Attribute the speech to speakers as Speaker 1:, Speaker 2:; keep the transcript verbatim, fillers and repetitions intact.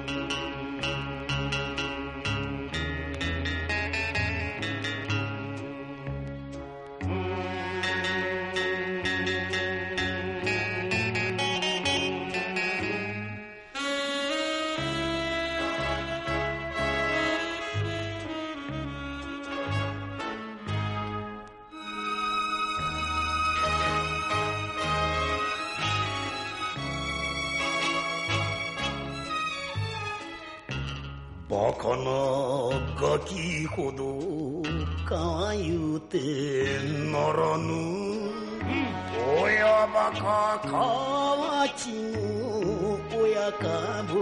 Speaker 1: バカなガキほどかわゆうてならぬ、うん、親バカかわちぬ親かぶ